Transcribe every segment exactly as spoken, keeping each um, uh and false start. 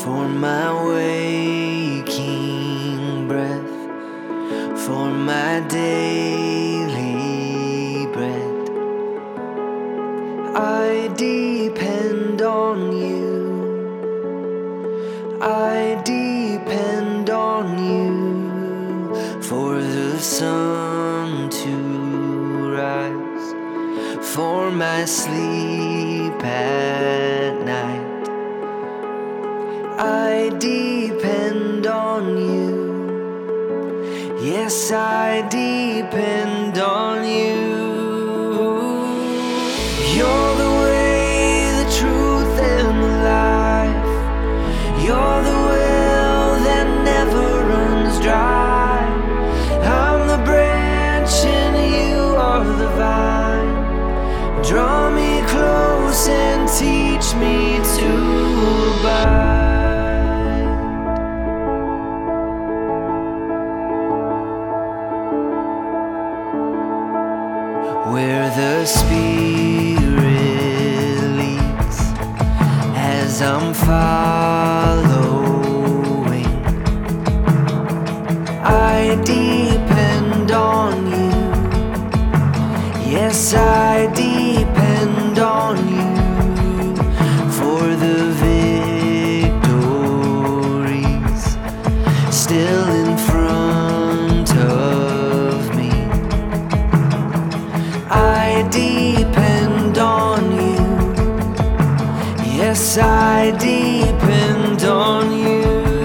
for my waking breath, for my daily bread. I depend on you, I depend on you, for the sun to rise, for my sleep at night. I depend on you, yes, I depend on you. You're the way, the truth, and the life. You're the well that never runs dry. I'm the branch and you are the vine. Draw me close and teach me to abide. Where the Spirit leads, as I'm following, I depend on you, yes, I depend on you, for the victories still in front of me. I depend on you, yes, I depend on you.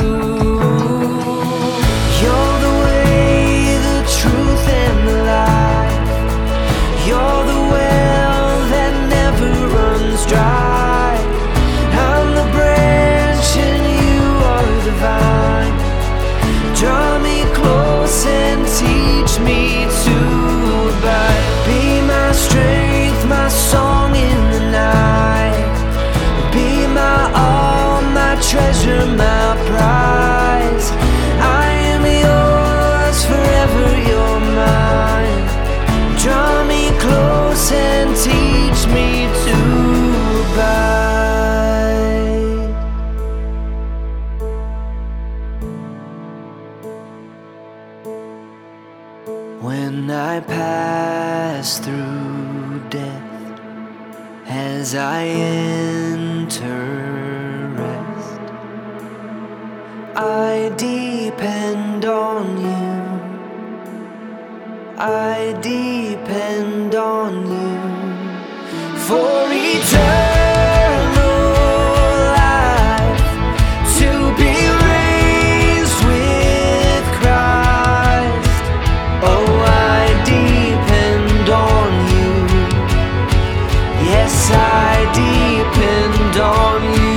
You're the way, the truth, and the life. You're the well that never runs dry. I'm the branch and you are the vine. Draw me close and teach me to abide. Be my strength, my song in the night. Be my all, my treasure, my prize. I am yours, forever you're mine. Draw me close and teach me to abide. When I pass through death, as I enter rest, I depend on you, I depend on you, for eternal life, to be raised with Christ. Oh, I depend on you, yes, I depend on you.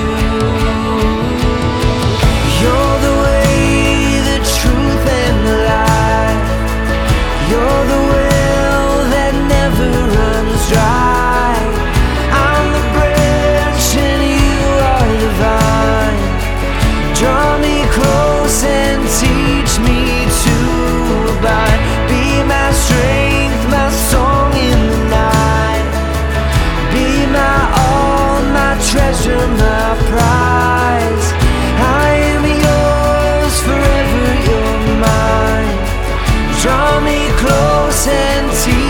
You're the way, the truth, and the life. You're the well that never runs dry. I'm the branch and you are the vine. Draw me close and teach me to abide. Be my strength, my song in the night. Be my all, my treasure, my prize. I am yours, forever you're mine. Draw me close and teach